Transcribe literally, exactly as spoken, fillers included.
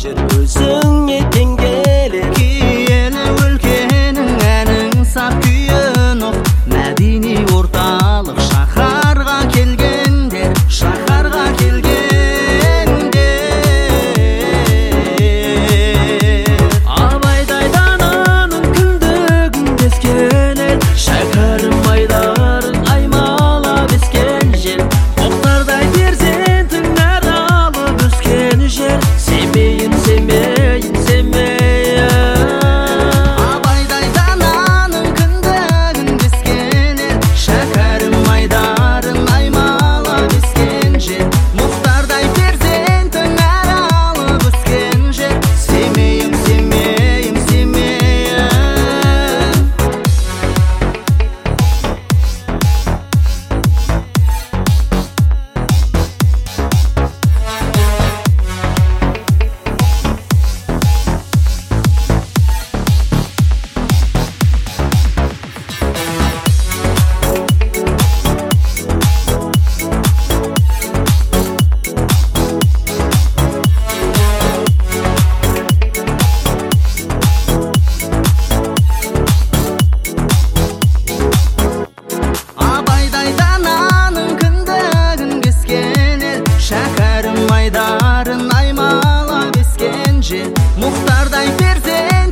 жер өзіңе тең келер. Киелі өлкенің әнің сап күйін оқ, мәдени орталық шаһарға келгендер, шаһарға келгендер. Абайдай дананың кіндігін кескен ел, шәкәрім айдарын аймалап ескен жел, Мұхтардай перзентің нәр алып өскен жер. Семейін, семейін, семейін. Абайдай дананың кіндігін кескен ел, шәкәрім айдарын аймалап ескен жер, Мұхтардай перзентің нәр алып өскен жер. Семейім, семейім, семейім. Абайдай дананың кіндігін кескен ел, шәкәрім айдарын аймалап ескен жел, Мұхтардай перзент